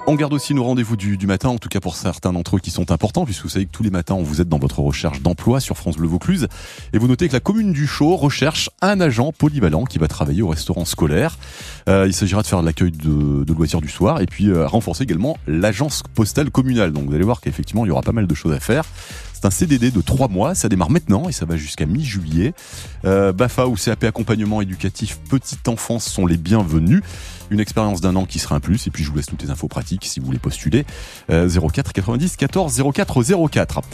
On garde aussi nos rendez-vous du matin, en tout cas pour certains d'entre eux qui sont importants, puisque vous savez que tous les matins, vous êtes dans votre recherche d'emploi sur France Bleu Vaucluse. Et vous notez que la commune du Chau recherche un agent polyvalent qui va travailler au restaurant scolaire. Il s'agira de faire de l'accueil de loisirs du soir et puis renforcer également l'agence postale communale. Donc vous allez voir qu'effectivement, il y aura pas mal de choses à faire. C'est un CDD de 3 mois, ça démarre maintenant et ça va jusqu'à mi-juillet. BAFA ou CAP accompagnement éducatif petite enfance sont les bienvenus. Une expérience d'1 an qui sera un plus. Et puis je vous laisse toutes les infos pratiques si vous voulez postuler. 04 90 14 04 04.